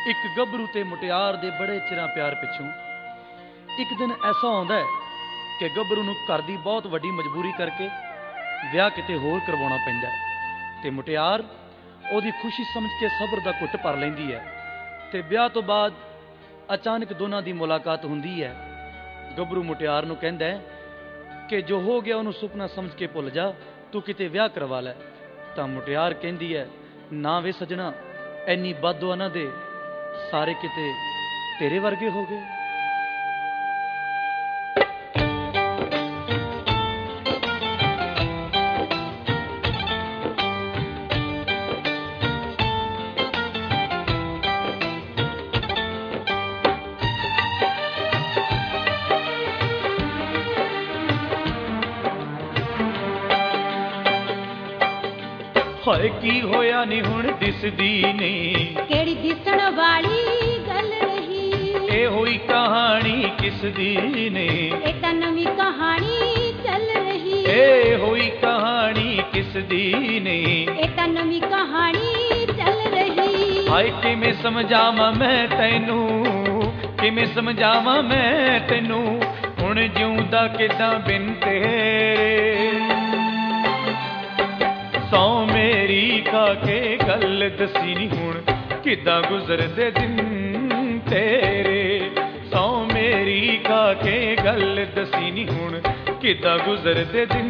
एक गभरू ते मुटियार दे बड़े चिरां प्यार पिछों एक दिन ऐसा आउंदा है कि गभरू नूं घर दी बहुत वड्डी मजबूरी करके विआह किते होर करवाउणा पैंदा है ते मुटियार ओहदी खुशी समझ के सबर दा घुट भर लैंदी है ते विआह तो बाद अचानक दोनां दी मुलाकात हुंदी है। गभरू मुटियार नूं कहंदा है कि जो हो गया उहनूं सुपना समझ के भुल जा, तू किते विआह करवा लै। तां मुटियार कहंदी है, ना वे सजना, इन्नी बददुआ ना दे, सारे किते तेरे वर्गे हो गए। हाय की होया नी हुण दिसदी ने, केड़ी दिसण वाली गल रही, ए होई कहानी किस दी ने, ए तां नवीं कहानी चल रही, ए होई कहानी किस दी ने, ए तां नवीं कहानी चल रही। हाय किवें समझावां मैं तैनू, किवें समझावां मैं तैनू, हुण जिउंदा किदां बिन तेरे। सौ मेरी खा के गल दसी नी हुण किदां गुजरदे दिन तेरे। सौ मेरी खा के गल दसी नी हुण किदां गुजरदे दिन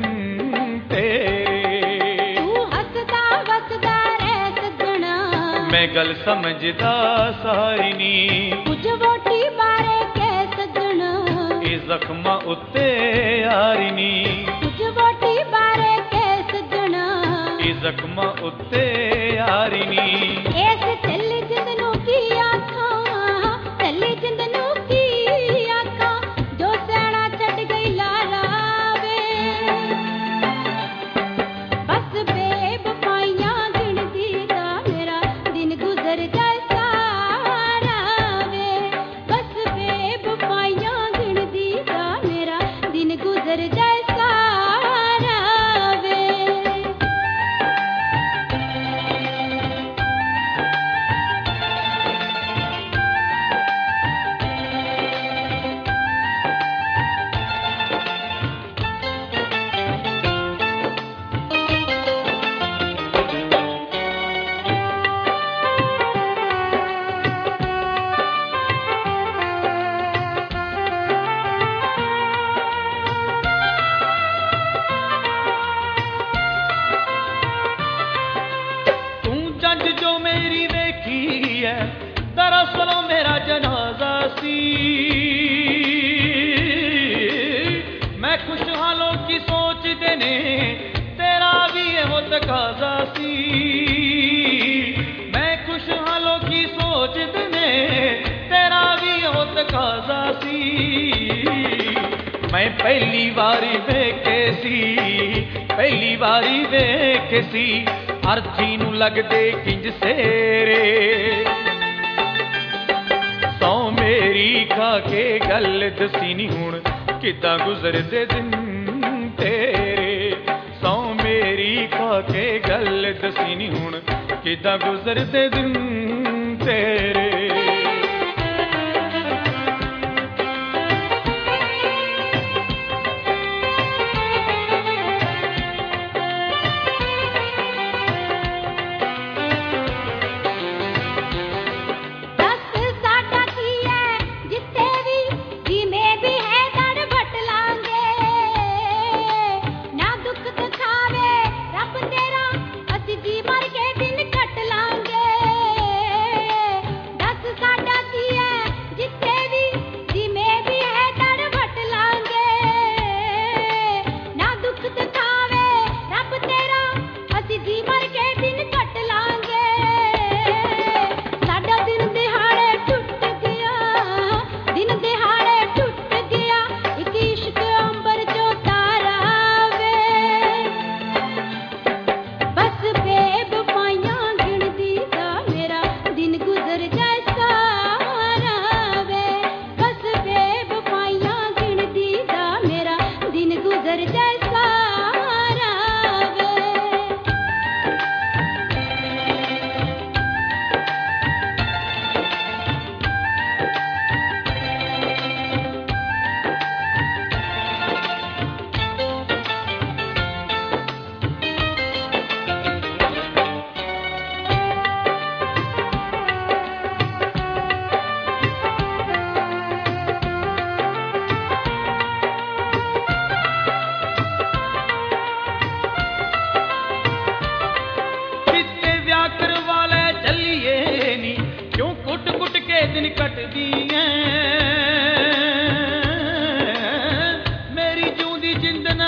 तेरे। तू हसदा वसदा रह सजना, मैं गल समझदा सारी नी, कुछ वोटी बारे कह सजना, ए जख्मां उत्ते यारी नी, कुछ वोटी बारे कह सजना, ए जख्मां उत्ते यारी नी। इस दिल जिंद नूं की आखां, दिल जिंद नूं की आखां, जो सैना छड़ गई लाला वे। बस बेवफाइयां गिनदी दा मेरा दिन गुजर जाए सारा वे। बस बेवफाइयां गिनदी दा मेरा दिन गुजर जाए सारा वे। दरअसल मेरा जनाजा सी, मैं खुशहालों की सोचदे ने, तेरा भी एहो तकाजा सी। मैं खुशहालों की सोचदे ने, तेरा भी एहो तकाजा सी। मैं पहली बारी वेखे सी, पहली बारी वेखे सी, अर्थी नूं लगदे किंज सेरे। सौ मेरी खा के गल दसी नी हुण किदां गुजरदे दिन तेरे। सौ मेरी खा के गल दसी नी हुण किदां गुजरदे दिन तेरे।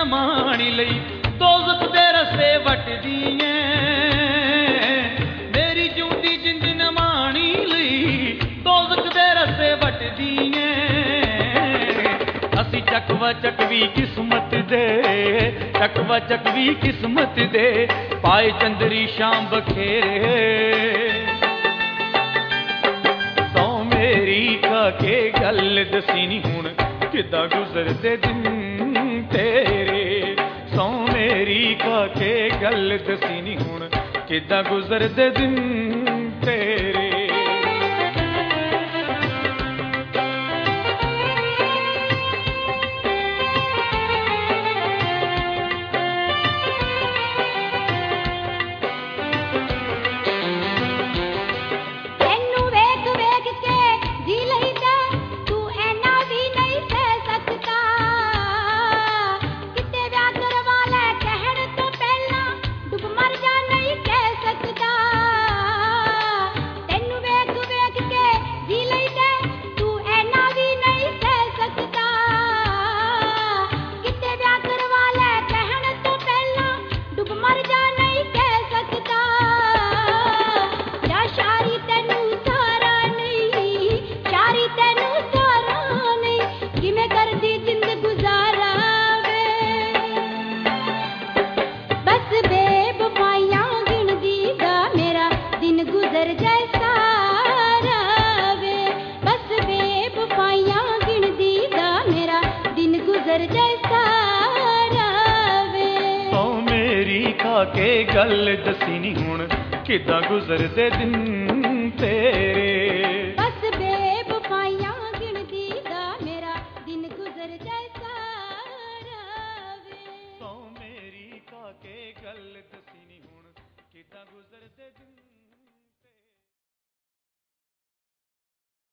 ਮਾਣੀ ਲਈ ਦੋਜ਼ਖ ਦੇ ਰਸਤੇ ਵਟਦੀ ਐ ਮੇਰੀ ਜਿਉਂਦੀ ਜਿੰਦ ਨ ਮਾਣੀ ਲਈ ਦੋਜ਼ਖ ਦੇ ਰਸਤੇ ਵਟਦੀ ਐ ਅਸੀਂ ਚੱਕਵਾ ਚੱਕਵੀ ਕਿਸਮਤ ਦੇ ਚੱਕਵਾ ਚੱਕਵੀ ਕਿਸਮਤ ਦੇ ਪਾਏ ਚੰਦਰੀ ਸ਼ਾਮ ਬਖੇਰੇ ਸੌ ਮੇਰੀ ਖਾ ਕੇ ਗੱਲ ਦਸੀ ਨੀ ਹੁਣ ਕਿੱਦਾਂ ਗੁਜ਼ਰਦੇ ਦਿਨ ਤੇਰੇ ਸੌ ਮੇਰੀ ਖਾ ਕੇ ਗੱਲ ਦਸੀ ਨੀ ਹੁਣ ਕਿੱਦਾਂ ਗੁਜ਼ਰਦੇ ਦਿਨ ਤੇਰੇ ਕੇ ਗੱਲ ਦਸੀ ਨੀ ਹੁਣ ਕਿੱਦਾਂ ਗੁਜ਼ਰਦੇ ਦਿਨ ਤੇਰੇ